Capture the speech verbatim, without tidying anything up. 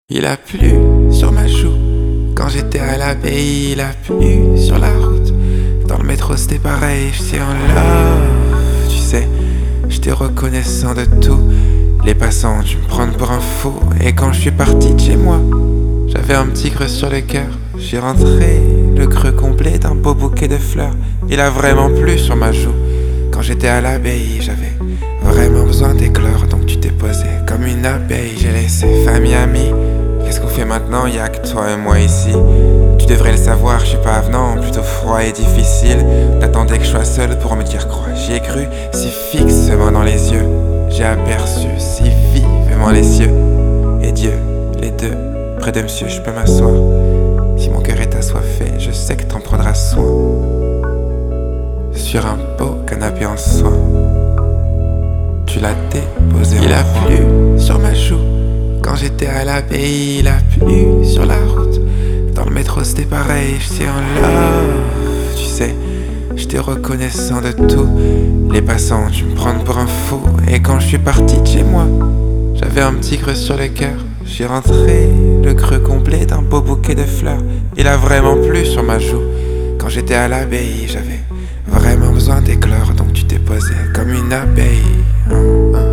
Il a plu sur ma joue quand j'étais à l'abbaye, il a plu sur la route. Dans le métro c'était pareil, j'étais en love. Tu sais, j'étais reconnaissant de tout. Les passants ont dû me prendre pour un fou. Et quand je suis parti de chez moi, j'avais un petit creux sur le cœur. J'y rentré, le creux complet d'un beau bouquet de fleurs. Il a vraiment plu sur ma joue quand j'étais à l'abbaye, j'avais vraiment besoin d'éclore. Donc tu t'es posé comme une abeille. J'ai laissé famille, amis. Qu'est-ce qu'on fait maintenant, y'a que toi et moi ici. Tu devrais le savoir, je suis pas avenant, plutôt froid et difficile. T'attendais que je sois seul pour me dire quoi. J'y ai cru si fixement dans les yeux. J'ai aperçu si vivement les cieux et Dieu, les deux, près de monsieur, je peux m'asseoir. Si mon cœur est assoiffé, je sais que t'en prendras soin. Sur un beau canapé en soie, tu l'as déposé. Il a plu sur ma joue quand j'étais à l'abbaye, il a plu sur la route. Dans le métro c'était pareil, j'étais en love. Tu sais, j'étais reconnaissant de tout. Les passants ont dû me prendre pour un fou. Et quand je suis parti de chez moi, j'avais un petit creux sur le cœur. J'y rentré, le creux complet d'un beau bouquet de fleurs. Il a vraiment plu sur ma joue quand j'étais à l'abbaye, j'avais vraiment besoin d'éclore. Donc tu t'es posé comme une abeille.